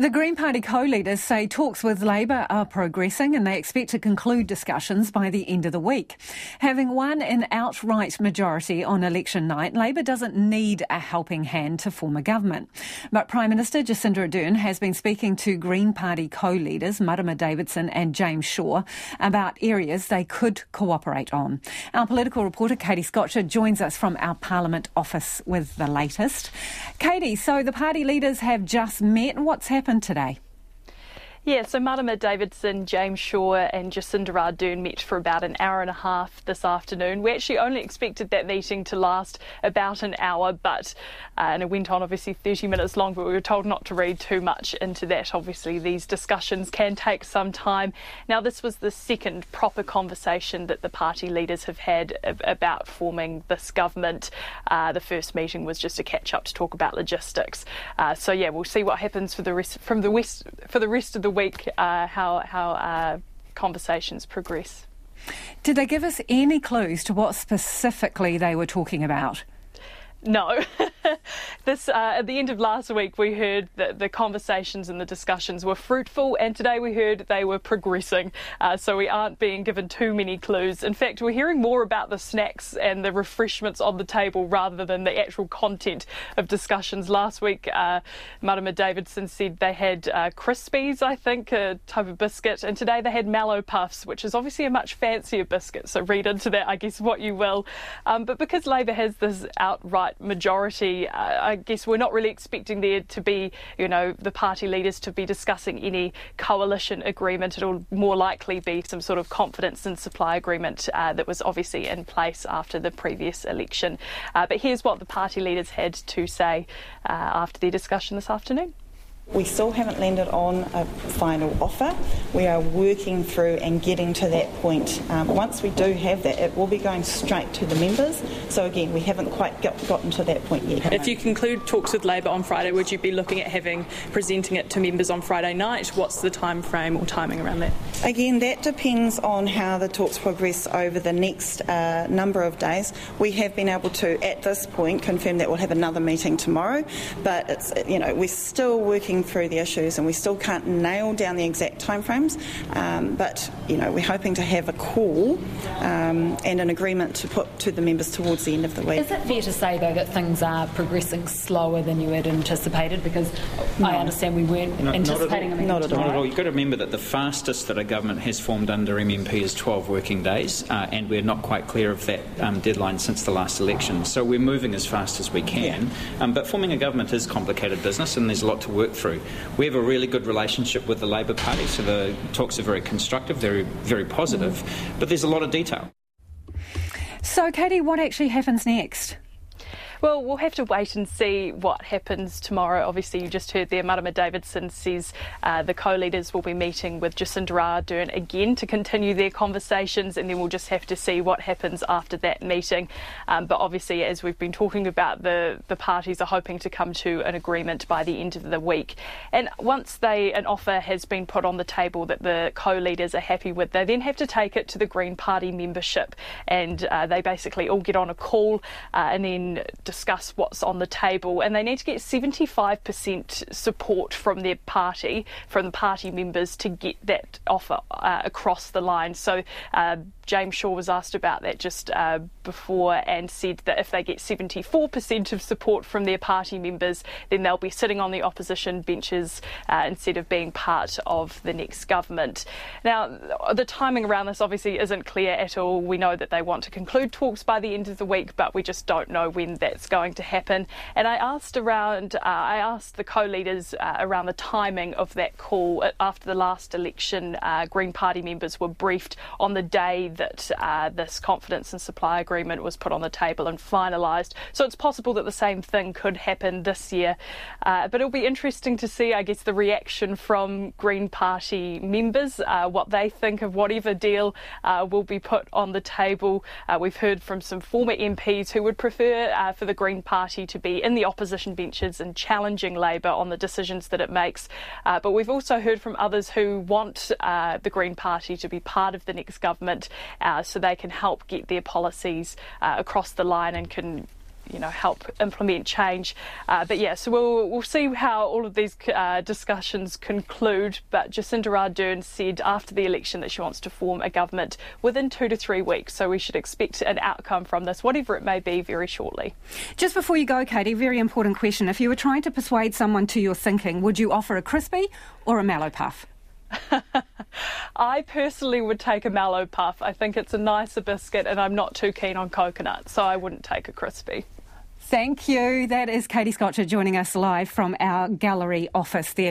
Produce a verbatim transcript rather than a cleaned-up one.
The Green Party co-leaders say talks with Labor are progressing and they expect to conclude discussions by the end of the week. Having won an outright majority on election night, Labor doesn't need a helping hand to form a government. But Prime Minister Jacinda Ardern has been speaking to Green Party co-leaders Marama Davidson and James Shaw about areas they could cooperate on. Our political reporter Katie Scotcher joins us from our Parliament office with the latest. Katie, so the party leaders have just met. What's happened today? Yeah, so Marama Davidson, James Shaw and Jacinda Ardern met for about an hour and a half this afternoon. We actually only expected that meeting to last about an hour, but uh, and it went on obviously thirty minutes long, but we were told not to read too much into that. Obviously, these discussions can take some time. Now, this was the second proper conversation that the party leaders have had about forming this government. Uh, the first meeting was just a catch-up to talk about logistics. Uh, so, yeah, we'll see what happens for the rest, from the west, for the rest of the week, uh, how how uh, conversations progress. Did they give us any clues to what specifically they were talking about? No. this uh, at the end of last week, we heard that the conversations and the discussions were fruitful, and today we heard they were progressing. Uh, so we aren't being given too many clues. In fact, we're hearing more about the snacks and the refreshments on the table rather than the actual content of discussions. Last week, uh, Marama Davidson said they had uh, Crispies, I think, a type of biscuit, and today they had Mallow Puffs, which is obviously a much fancier biscuit. So read into that, I guess, what you will. Um, but because Labor has this outright majority, uh, I guess we're not really expecting there to be, you know, the party leaders to be discussing any coalition agreement. It'll more likely be some sort of confidence and supply agreement uh, that was obviously in place after the previous election. Uh, but here's what the party leaders had to say uh, after their discussion this afternoon. We still haven't landed on a final offer. We are working through and getting to that point. Um, once we do have that, it will be going straight to the members. So again, we haven't quite got, gotten to that point yet. If you conclude talks with Labor on Friday, would you be looking at having presenting it to members on Friday night? What's the time frame or timing around that? Again, that depends on how the talks progress over the next uh, number of days. We have been able to, at this point, confirm that we'll have another meeting tomorrow, but it's, you know, we're still working through the issues and we still can't nail down the exact timeframes, um, but you know, we're hoping to have a call um, and an agreement to put to the members towards the end of the week. Is it fair to say though that things are progressing slower than you had anticipated? Because no. I understand we weren't no, anticipating not a meeting not at all. tomorrow. Not at all. You've got to remember that the fastest that a government has formed under M M P is twelve working days, uh, and we're not quite clear of that um, deadline since the last election. So we're moving as fast as we can, yeah. um, but forming a government is complicated business and there's a lot to work through. We have a really good relationship with the Labor Party, so the talks are very constructive, very, very positive, mm. but there's a lot of detail. So, Katie, what actually happens next? Well, we'll have to wait and see what happens tomorrow. Obviously, you just heard there, Marama Davidson says uh, the co-leaders will be meeting with Jacinda Ardern again to continue their conversations, and then we'll just have to see what happens after that meeting. Um, but obviously, as we've been talking about, the, the parties are hoping to come to an agreement by the end of the week. And once they an offer has been put on the table that the co-leaders are happy with, they then have to take it to the Green Party membership, and uh, they basically all get on a call uh, and then discuss what's on the table, and they need to get seventy-five percent support from their party, from the party members, to get that offer uh, across the line. So uh, James Shaw was asked about that just uh, before and said that if they get seventy-four percent of support from their party members, then they'll be sitting on the opposition benches uh, instead of being part of the next government. Now, the timing around this obviously isn't clear at all. We know that they want to conclude talks by the end of the week, but we just don't know when that's going to happen. And I asked around, uh, I asked the co-leaders uh, around the timing of that call. After the last election, uh, Green Party members were briefed on the day that uh, this confidence and supply agreement was put on the table and finalised. So it's possible that the same thing could happen this year. Uh, but it'll be interesting to see, I guess, the reaction from Green Party members, uh, what they think of whatever deal uh, will be put on the table. Uh, we've heard from some former M Ps who would prefer uh, for the Green Party to be in the opposition benches and challenging Labor on the decisions that it makes. Uh, but we've also heard from others who want uh, the Green Party to be part of the next government uh, so they can help get their policies uh, across the line and can you know, help implement change. Uh, but yeah, so we'll we'll see how all of these uh, discussions conclude. But Jacinda Ardern said after the election that she wants to form a government within two to three weeks. So we should expect an outcome from this, whatever it may be, very shortly. Just before you go, Katie, very important question. If you were trying to persuade someone to your thinking, would you offer a crispy or a mallow puff? I personally would take a mallow puff. I think it's a nicer biscuit and I'm not too keen on coconut, so I wouldn't take a crispy. Thank you. That is Katie Scotcher joining us live from our gallery office there.